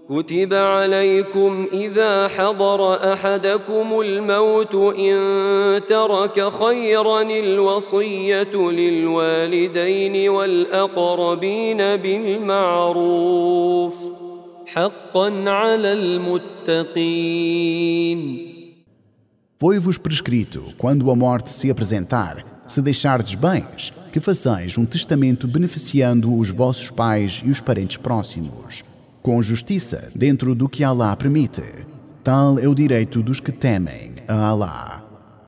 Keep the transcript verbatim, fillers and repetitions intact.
كتب عليكم إذا حضر أحدكم الموت إن ترك خيرا الوصية للوالدين والأقربين بالمعروف حقا على المتقين. Foi-vos prescrito, quando a morte se apresentar, se deixardes bens, que façais um testamento beneficiando os vossos pais e os parentes próximos, com justiça dentro do que Allah permite. Tal é o direito dos que temem a Allah.